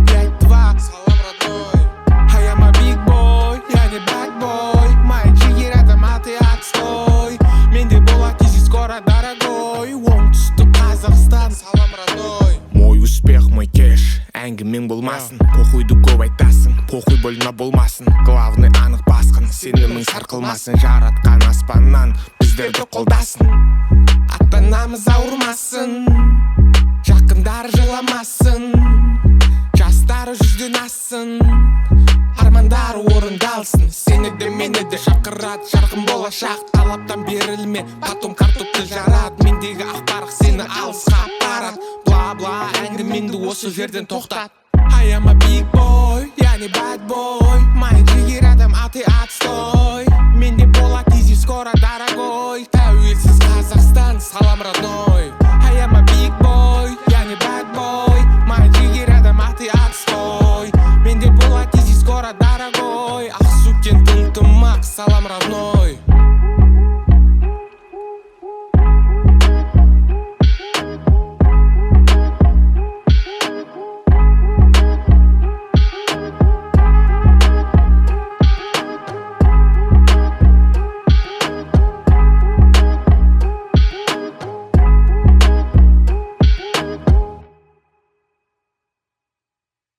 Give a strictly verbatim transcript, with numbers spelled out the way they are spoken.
пять два. Салам, родной. I am a big boy, я не bad boy. Мои джиги рядом, а ты отстой. Менде болат изи скоро, дорогой. Оңтүстік Қазақстан. Салам, родной. Мой успех, мой кеш, әңгімең болмасын. Похуйды көп айтасың, похуй больно болмасын. Главный анық басқын, сенімің сарқылмасын. Жаратқан аспаннан біздерді қолдасын. Ата-анамыз ауырмасын, жақындары жыламасын, жастары жүзден ассын, армандары орындалсын. Сені де мені де шақырады жарқын болашақ. Талаптан берілме, потом картопты жарат. Мендегі ақпарық сені алысқа апарат. Бла-бла әңгімеңді осы жерден тоқтат. I am a big boy, я не bad boy. Мои джиги рядом, а ты отстой. Менде болат изи скоро, дорогой. Тәуелсіз Қазақстан, салам, родной.